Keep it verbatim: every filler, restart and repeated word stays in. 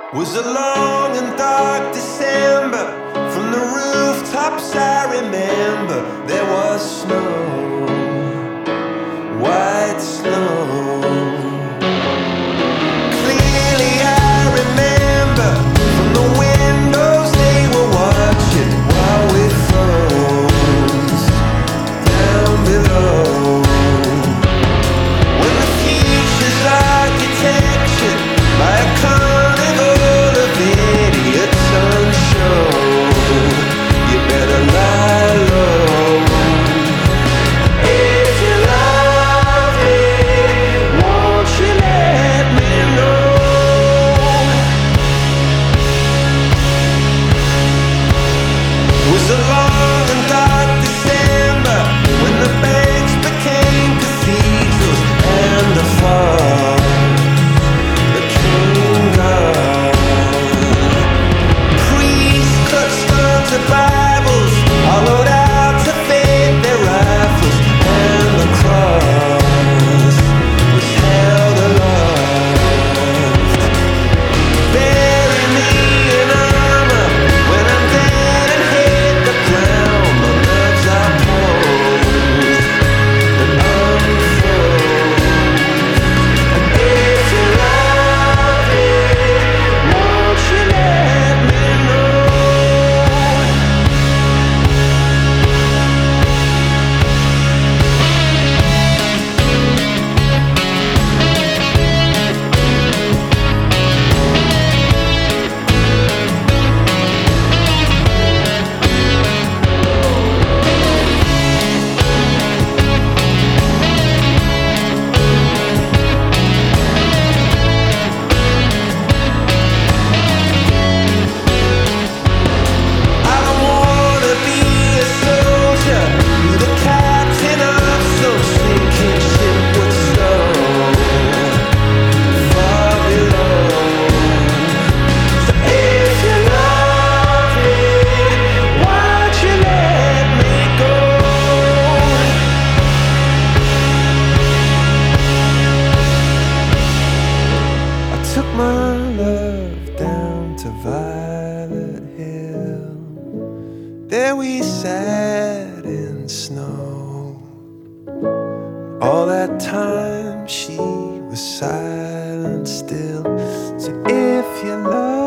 Was a long and dark December. From the rooftops I remember there was snow, white snow. Clearly I remember from the windows they were watching while we froze down below. When the future's architecture by a carnival of idiots on show, you better lie low. If you love me, won't you let me know? It was a long and dark December when the banks became cathedrals and the fog became gone. Priests clutched onto Bibles, hollowed out to fade their rifles, and the cross was held aloft. Bury me in armor when I'm dead and hit the ground. My nerves are posed and unfroze. And if you love me, won't you let me know? I don't wanna be a soldier, be the captain of some sinking ship with stone far below. So if you love me, why'd you let me go? I took my love down to Violet Hill. There we sat in snow. All that time she was silent still. So if you love